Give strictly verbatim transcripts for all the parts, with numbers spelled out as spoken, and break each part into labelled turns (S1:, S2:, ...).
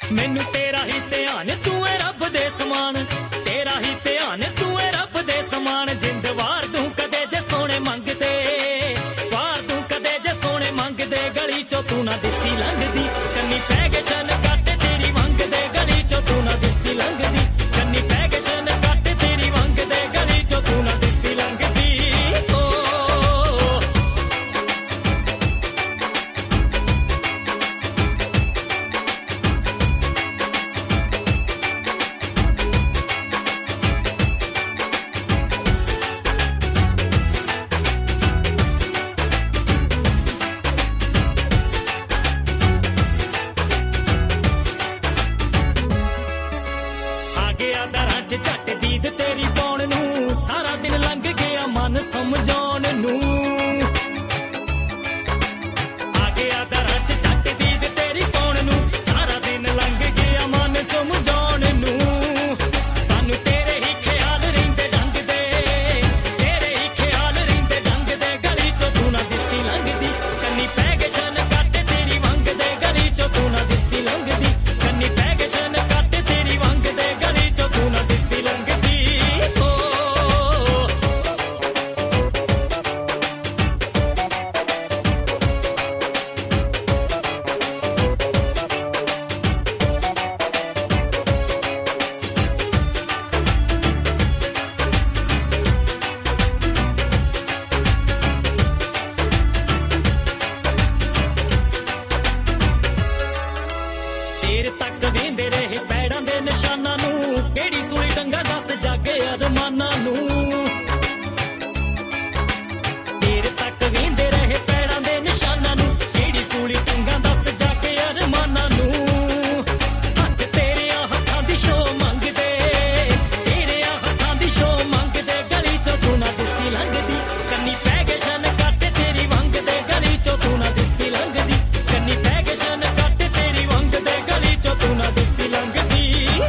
S1: मैनू तेरा ही ध्यान तू है रब दे समान, तेरा ही ध्यान तू है रब दे समान। जिंद वार तू कदे जे सोने मंगदे, वार तू कदे जे सोने मंगदे। गली चो तू ना दिसी लंघदी, कन्नी पै गए शन कट तेरी मंगदे। गली चो तू ना दिसी लंघदी, कन्नी पै गए शन कट तेरी मंगदे। गली चो तू ना दिसी लंघदी। झट दीद तेरी पाउण नू, सारा दिन लंघ गया मन समझाउण नू। आ गया दरां च झट दीद तेरी पाउण नू, सारा दिन लंघ गया मन समझाउण नू। सानू तेरे ही ख्याल रहिंदे ढंग दे, तेरे ही ख्याल रहिंदे ढंग दे। गली चो तू ना दिसी लंघदी, कन्नी पै गए शन कट तेरी मंगदे। गली चो तू ना दिसी लंघदी, कन्नी पै गए शन कट तेरी मंगदे। गली चो तू ना दिसी लंघदी। देर तक वेंदे रहे पैड़ां दे निशानां नू, केड़ी सूली टंगा दस जागे अरमानां नू। देर तक वेंदे रहे पैड़ां दे निशानां नू, केड़ी सूली टंगा दस जागे अरमानां नू। हत्थ तेरे हत्थां दी शो मंगदे, तेरे हत्थां दी शो मंगदे। गली चो तू ना दिसी लंघदी, कन्नी पै गए शन कट तेरी मंगदे। गली चो तू ना दिसी लंघदी, कन्नी पै गए शन कट तेरी मंगदे। गली चो तू ना दिसी लंघदी।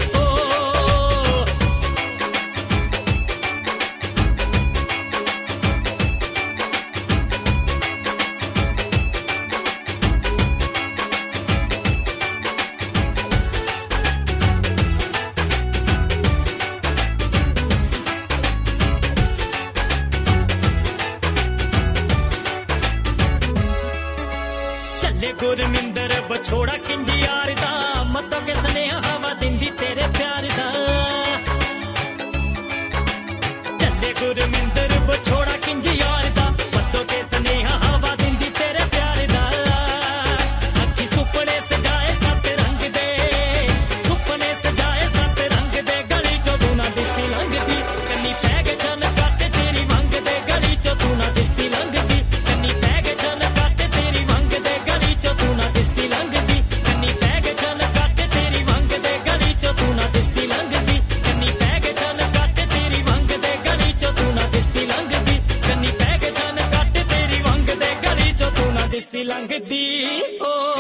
S1: चले गुरमिंदर बछोड़ा किंज यार दा, मतो के स्नेहा हवा दिंदी तेरे प्यार दा। चले गुरमिंदर बछोड़ा किंज यार दा, मतो के स्नेहा हवा दिंदी तेरे प्यार दा। अखी सुपने सजाए सत रंग दे, सुपने सजाए सत रंग दे। गली चो तू ना दिसी लंघदी, कन्नी पै गए शन कट तेरी मंगदे। गली चो तू ना दिसी लंघदी, कन्नी पै गए शन कट तेरी मंगदे। गली चो तू ना दिसी लंघदी, कन्नी पै गए शन कट तेरी मंगदे। गली चो तू ना दिसी लंघदी, कन्नी पै गए शन कट तेरी मंगदे। गली चो तू ना दिसी लंघदी, कन्नी पै गए शन कट तेरी मंगदे। गली चो तू ना दिसी लंघदी। ओ